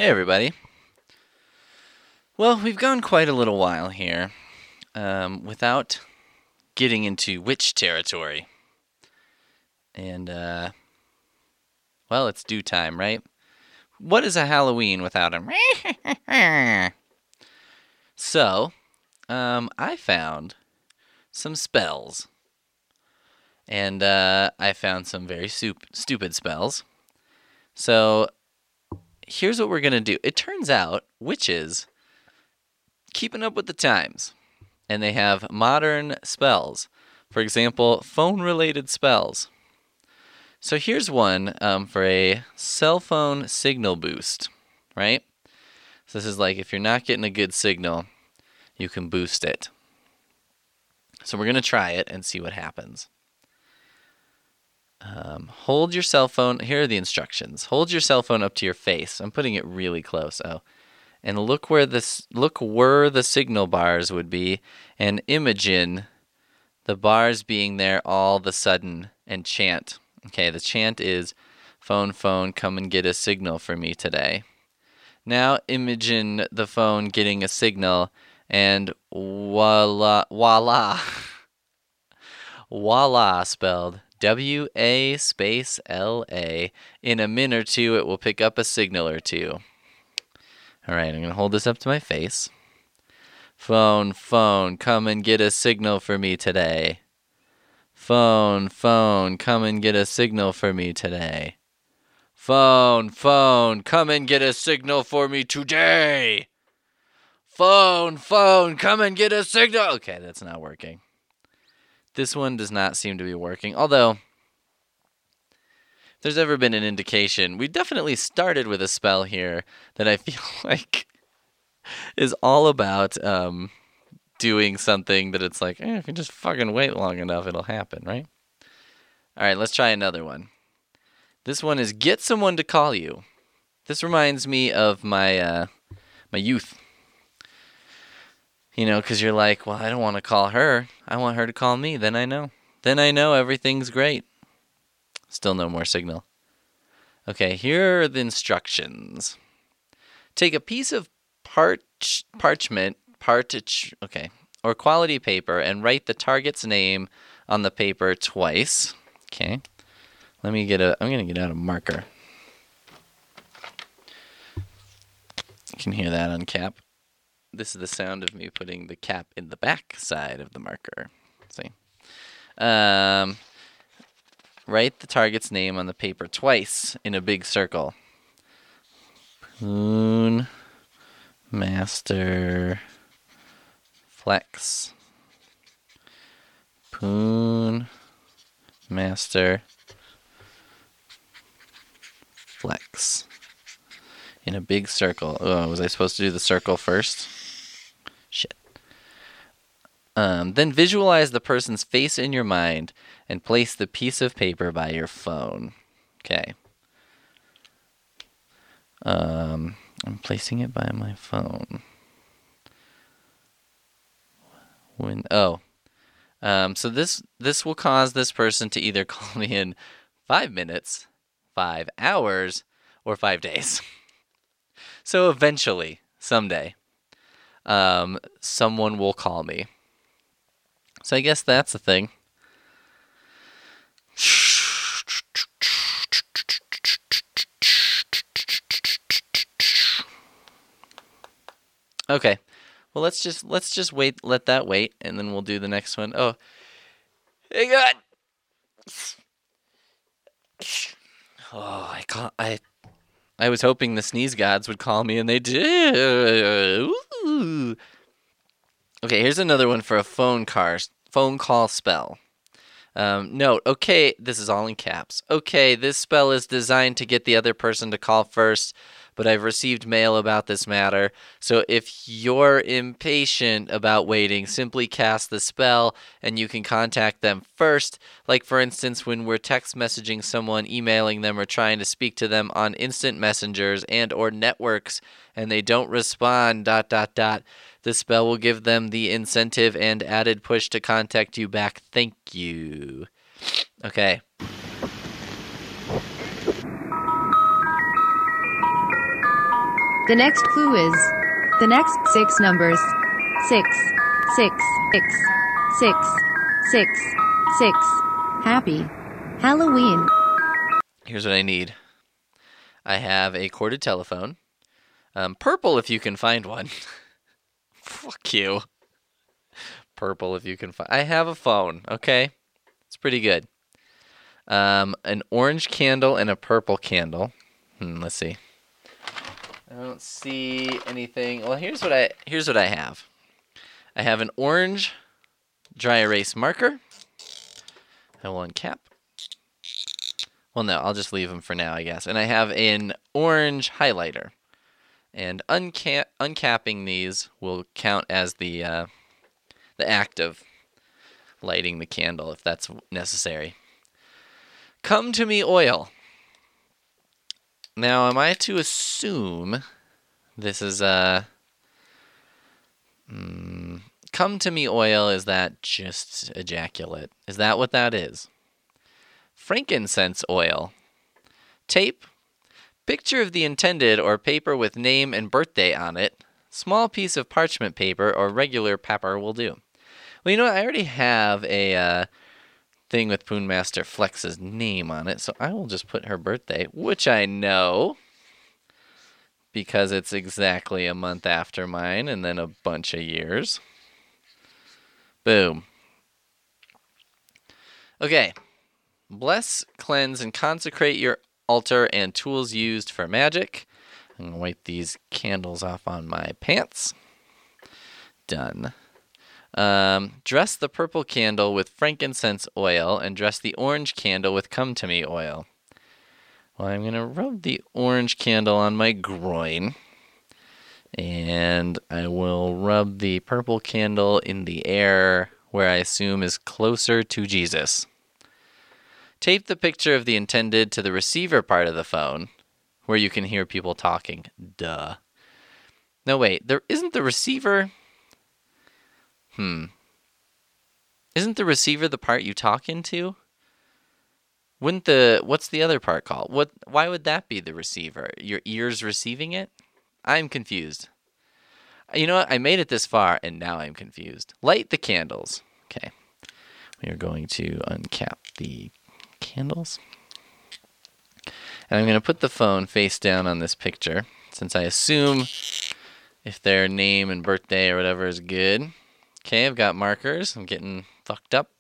Hey, everybody. Well, we've gone quite a little while here without getting into witch territory. And, well, it's due time, right? What is a Halloween without a... So, I found some spells. And I found some very stupid spells. So, here's what we're going to do. It turns out witches keeping up with the times, and they have modern spells. For example, phone-related spells. So here's one for a cell phone signal boost, right? So this is like if you're not getting a good signal, you can boost it. So we're going to try it and see what happens. Hold your cell phone. Here are the instructions. Hold your cell phone up to your face. I'm putting it really close. And look where the signal bars would be, and imagine the bars being there all of a sudden, and chant. Okay, the chant is, phone, come and get a signal for me today. Now imagine the phone getting a signal, and voila, voila, spelled W-A space L-A. In a minute or two, it will pick up a signal or two. All right, I'm going to hold this up to my face. Phone, come and get a signal for me today. Phone, come and get a signal for me today. Phone, come and get a signal for me today. Phone, come and get a signal. Okay, that's not working. This one does not seem to be working, although if there's ever been an indication, we definitely started with a spell here that I feel like is all about doing something that it's like, if you just fucking wait long enough, it'll happen, right? All right, let's try another one. This one is get someone to call you. This reminds me of my youth. You know, because you're like, well, I don't want to call her. I want her to call me. Then I know. Then I know everything's great. Still no more signal. Okay, here are the instructions. Take a piece of parchment, or quality paper, and write the target's name on the paper twice. Okay. I'm going to get out a marker. You can hear that on cap. This is the sound of me putting the cap in the back side of the marker. See? Write the target's name on the paper twice in a big circle. Poon Master Flex. Poon Master Flex. In a big circle. Oh, was I supposed to do the circle first? Shit. Then visualize the person's face in your mind and place the piece of paper by your phone. Okay. I'm placing it by my phone. So this will cause this person to either call me in 5 minutes, 5 hours, or 5 days. So eventually, someday, someone will call me. So I guess that's the thing. Okay. Well, let's just wait, let that wait, and then we'll do the next one. Oh. Hey, God. Oh, I was hoping the sneeze gods would call me, and they did. Ooh. Okay, here's another one for a phone call spell. Note, okay, this is all in caps. Okay, this spell is designed to get the other person to call first, but I've received mail about this matter. So if you're impatient about waiting, simply cast the spell and you can contact them first. Like, for instance, when we're text messaging someone, emailing them, or trying to speak to them on instant messengers and or networks, and they don't respond, ... The spell will give them the incentive and added push to contact you back. Thank you. Okay. The next clue is the next 6 numbers. 6, 6, 6, 6, 6, 6. Happy Halloween. Here's what I need. I have a corded telephone. Purple if you can find one. Fuck you. Purple if you can find. I have a phone, okay? It's pretty good. An orange candle and a purple candle. Let's see. I don't see anything. Well, here's what I have. I have an orange dry erase marker. I will uncap. Well, no, I'll just leave them for now, I guess. And I have an orange highlighter. And uncapping these will count as the act of lighting the candle, if that's necessary. Come to me oil. Now, am I to assume this is come to me oil, is that just ejaculate? Is that what that is? Frankincense oil. Tape. Picture of the intended or paper with name and birthday on it. Small piece of parchment paper or regular paper will do. Well, you know what? I already have a thing with Poonmaster Flex's name on it, so I will just put her birthday, which I know because it's exactly a month after mine and then a bunch of years. Boom. Okay. Bless, cleanse, and consecrate your altar and tools used for magic. I'm going to wipe these candles off on my pants. Done. Dress the purple candle with frankincense oil and dress the orange candle with come to me oil. Well, I'm going to rub the orange candle on my groin. And I will rub the purple candle in the air where I assume is closer to Jesus. Tape the picture of the intended to the receiver part of the phone, where you can hear people talking. Duh. No, wait. There isn't the receiver. Isn't the receiver the part you talk into? What's the other part called? Why would that be the receiver? Your ears receiving it? I'm confused. You know what? I made it this far, and now I'm confused. Light the candles. Okay. We are going to uncap the candles. And I'm going to put the phone face down on this picture, since I assume if their name and birthday or whatever is good. Okay, I've got markers. I'm getting fucked up.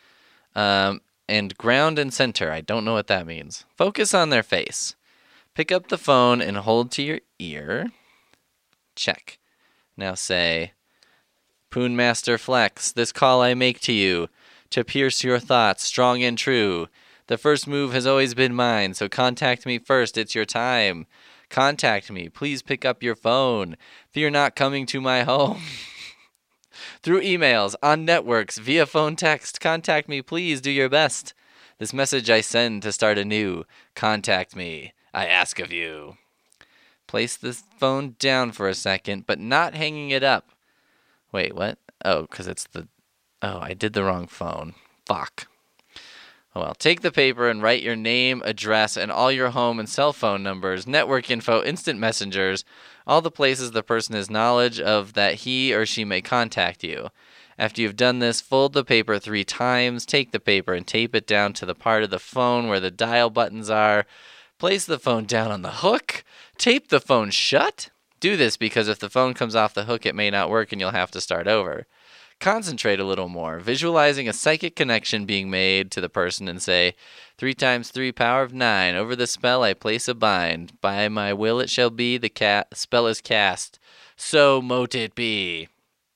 And ground and center. I don't know what that means. Focus on their face. Pick up the phone and hold to your ear. Check. Now say, Poonmaster Flex, this call I make to you, to pierce your thoughts strong and true. The first move has always been mine, so contact me first, it's your time. Contact me, please pick up your phone. Fear not coming to my home. Through emails, on networks, via phone text, contact me, please do your best. This message I send to start anew. Contact me, I ask of you. Place the phone down for a second, but not hanging it up. Wait, what? Oh, because I did the wrong phone. Fuck. Oh well, take the paper and write your name, address, and all your home and cell phone numbers, network info, instant messengers, all the places the person has knowledge of that he or she may contact you. After you've done this, fold the paper 3 times, take the paper and tape it down to the part of the phone where the dial buttons are. Place the phone down on the hook. Tape the phone shut. Do this because if the phone comes off the hook, it may not work and you'll have to start over. Concentrate a little more, visualizing a psychic connection being made to the person and say, 3 times 3 power of 9. Over the spell I place a bind. By my will it shall be, the spell is cast. So mote it be.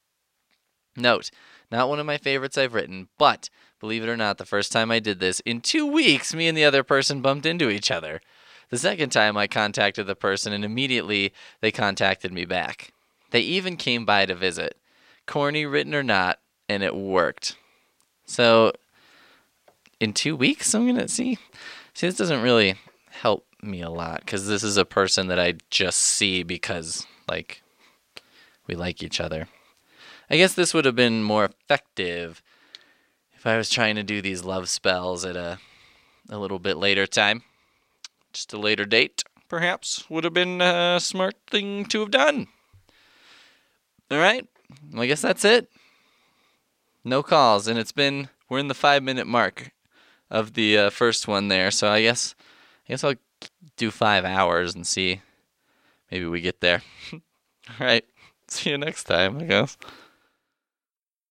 Note, not one of my favorites I've written, but believe it or not, the first time I did this, in 2 weeks, me and the other person bumped into each other. The second time I contacted the person and immediately they contacted me back. They even came by to visit. Corny written or not, and it worked. So, in 2 weeks, I'm going to see, this doesn't really help me a lot, because this is a person that I just see because, we like each other. I guess this would have been more effective if I was trying to do these love spells at a little bit later time. Just a later date. perhaps would have been a smart thing to have done. All right. Well, I guess that's it. No calls, and we're in the 5-minute mark of the first one there. So I guess I'll do 5 hours and see. Maybe we get there. All right. See you next time, I guess.